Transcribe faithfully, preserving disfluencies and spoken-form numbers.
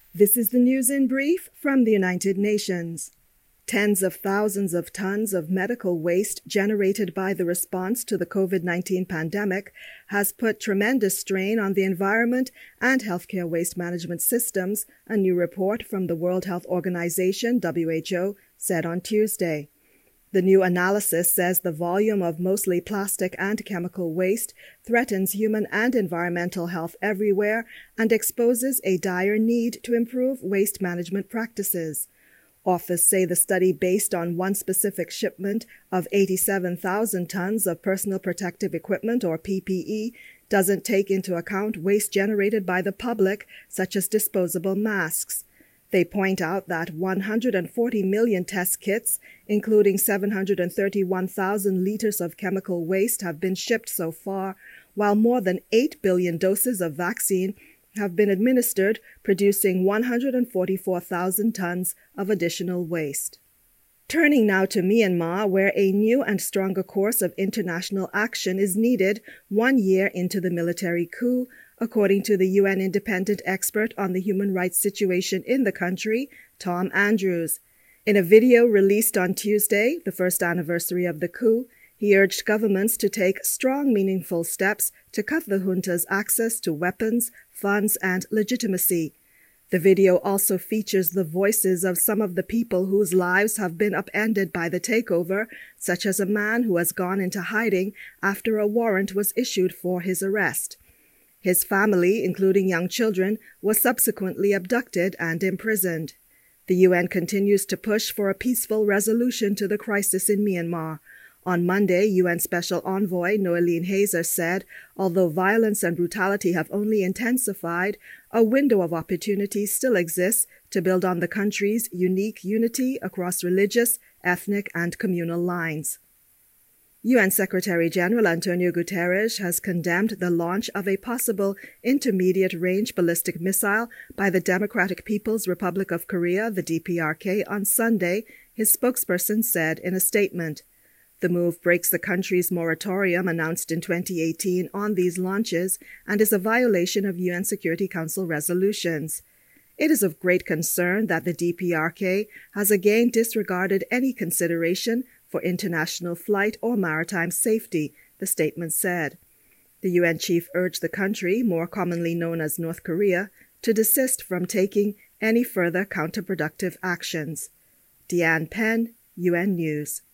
This is the news in brief from the United Nations. Tens of thousands of tons of medical waste generated by the response to the COVID nineteen pandemic has put tremendous strain on the environment and healthcare waste management systems, a new report from the World Health Organization, W H O, said on Tuesday. The new analysis says the volume of mostly plastic and chemical waste threatens human and environmental health everywhere and exposes a dire need to improve waste management practices. Authors say the study, based on one specific shipment of eighty-seven thousand tons of personal protective equipment, or P P E, doesn't take into account waste generated by the public, such as disposable masks. They point out that one hundred forty million test kits, including seven hundred thirty-one thousand liters of chemical waste, have been shipped so far, while more than eight billion doses of vaccine have been administered, producing one hundred forty-four thousand tons of additional waste. Turning now to Myanmar, where a new and stronger course of international action is needed one year into the military coup, according to the U N independent expert on the human rights situation in the country, Tom Andrews. In a video released on Tuesday, the first anniversary of the coup, he urged governments to take strong, meaningful steps to cut the junta's access to weapons, funds, and legitimacy. The video also features the voices of some of the people whose lives have been upended by the takeover, such as a man who has gone into hiding after a warrant was issued for his arrest. His family, including young children, was subsequently abducted and imprisoned. The U N continues to push for a peaceful resolution to the crisis in Myanmar. On Monday, U N Special Envoy Noeleen Heyzer said, although violence and brutality have only intensified, a window of opportunity still exists to build on the country's unique unity across religious, ethnic, and communal lines. U N Secretary-General Antonio Guterres has condemned the launch of a possible intermediate-range ballistic missile by the Democratic People's Republic of Korea, the D P R K, on Sunday, his spokesperson said in a statement. The move breaks the country's moratorium announced in twenty eighteen on these launches and is a violation of U N Security Council resolutions. It is of great concern that the D P R K has again disregarded any consideration for international flight or maritime safety, the statement said. The U N chief urged the country, more commonly known as North Korea, to desist from taking any further counterproductive actions. Deanne Penn, U N News.